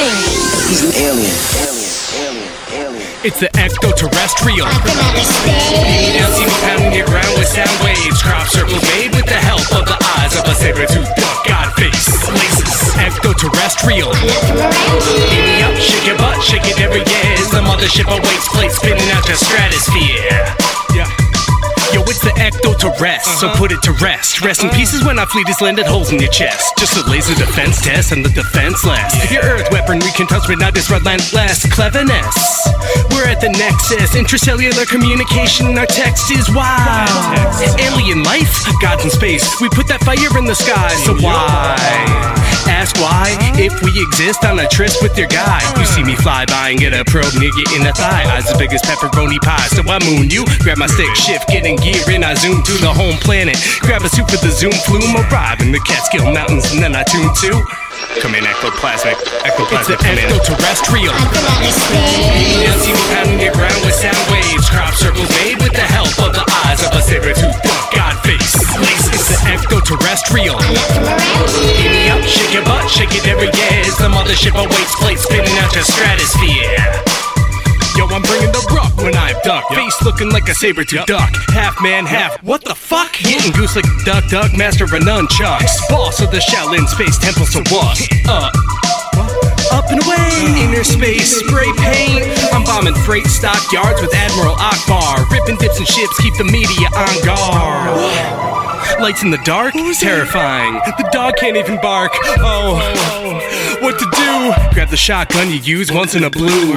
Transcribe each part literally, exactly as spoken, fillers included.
listening. He's an alien. Alien, alien, alien. It's the ecto-terrestrial. I can understand. You now see me pounding your ground with sound waves. Crop circles made with the help of the eyes of a saber-toothed duck. God face laces. Ecto-terrestrial. Give me up, shake your butt, shake it every year. The mothership awaits, plate spinning out the stratosphere. Yeah. Yo, it's the ecto-terrest, uh-huh. So put it to rest. Rest in pieces when I fleet has landed holes in your chest. Just a laser defense test and the defense last. Yeah. Your earth weaponry can touch me, not this red line last. Cleverness. We're at the nexus. Intracellular communication, our text is wild. Wow. Alien life, gods in space. We put that fire in the sky, so why? Ask why, if we exist on a tryst with your guy. You see me fly by and get a probe near you in the thigh. Eyes as big as pepperoni pie, so I moon you. Grab my stick, shift, get in gear, and I zoom to the home planet. Grab a suit for the zoom flume, arrive in the Catskill Mountains, and then I tune to. Come in, ectoplasmic, ectoplasmic, it's an ecto-terrestrial. You now see me pounding your ground with sound waves. Crop circles made with the help of the eyes of a saber-toothed duck. God face laces. It's the ecto-terrestrial. Give me up, shake your butt, shake it every year. As the mothership awaits, plate spinning out the stratosphere. Yo, I'm bringing the rock when I duck. Yep. Face looking like a saber-tooth yep. duck. Half man, half. What the fuck? Hitting goose like a duck, duck. Master of a nunchucks. Boss of the Shaolin space temple, so what? Uh. Up and away, inner space, spray paint. I'm bombing freight stockyards with Admiral Akbar. Ripping dips and ships, keep the media on guard. Lights in the dark, terrifying. The dog can't even bark. Oh, what to do? Grab the shotgun you use once in a blue.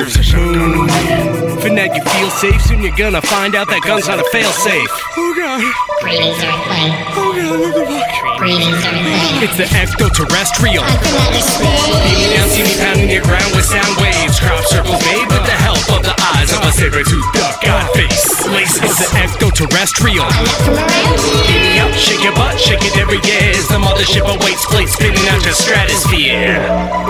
For now you feel safe, soon you're gonna find out that gun's not a failsafe. Oh god. Greetings, Earthling. Oh god, what the fuck? Greetings, Earthling. It's the ecto-terrestrial. You now see me pounding your ground with sound waves. Crop circles made with the help of the eyes of a saber-toothed duck. God face laces. It's the ecto-terrestrial. Give me up, shake your butt, shake it every year. As the mothership awaits, plate spinning out the stratosphere.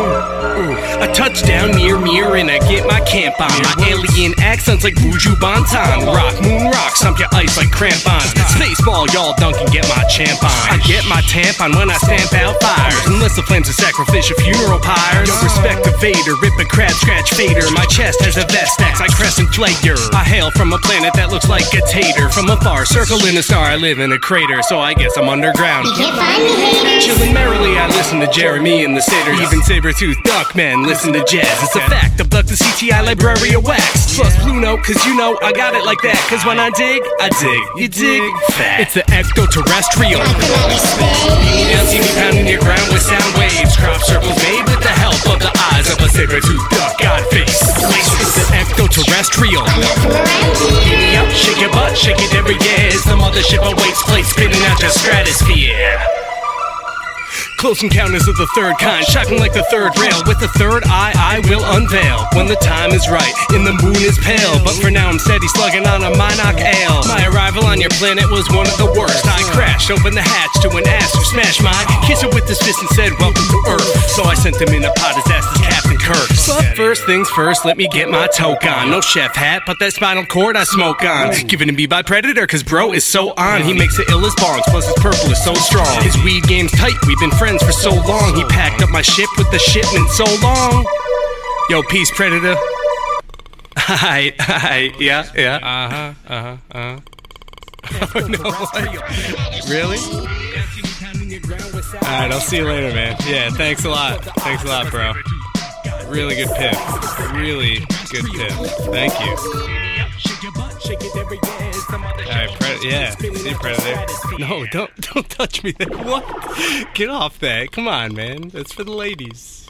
A touchdown near me and I get my camp on. My alien accents like Buju Banton. Rock, moon rock, stomp your ice like crampons. Spaceball, y'all dunk and get my champ on. I get my tampon when I stamp out fires. Unless the flames are sacrificial funeral pyres. Yo, respect to Vader, rip a crab scratch fader. My chest has a vest axe like Crescent Flayer. I hail from a planet that looks like a tater. From afar, circle in a star, I live in a crater. So I guess I'm underground. You can't find me, haters. Chillin' merrily, I listen to Jeremy and the Satyrs. Even saber-toothed duck men listen to jazz. It's a fact, abduct the C T I library of wax. Plus Blue Note, cause you know I got it like that. Cause when I dig, I dig. You dig fat. It's the ecto-terrestrial. You now see me pounding your ground with sound waves. Crop circles made with the help of the eyes of a saber-toothed duck. God face laces. It's the ecto-terrestrial. Give me up, shake your butt, shake it every year. As the mothership awaits, plate spinning out the stratosphere. Close encounters of the third kind, shocking like the third rail. With the third eye, I will unveil when the time is right and the moon is pale. But for now, I'm steady slugging on a Minoc ale. My arrival on your planet was one of the worst. I crashed, opened the hatch to an ass who smashed my kisser with his fist and said, "Welcome to Earth." So I sent him in a pot, his ass is Captain Kirk. But first things first, let me get my toke on. No chef hat, but that spinal cord I smoke on. Given to me by Predator, cause bro is so on. He makes the illest bongs, plus his purple is so strong. His weed game's tight, we've been friends for so long. He packed up my ship with the shipment so long. Yo, peace, Predator. Hi, hi, yeah, yeah. Uh-huh, uh-huh, uh-huh. Oh, no, what? Really? Alright, I'll see you later, man. Yeah, thanks a lot. Thanks a lot, bro. Really good pip. Really good pip. Thank you. Alright, Pre- yeah, see you, Predator. No, don't don't touch me there. What? Get off that. Come on, man. That's for the ladies.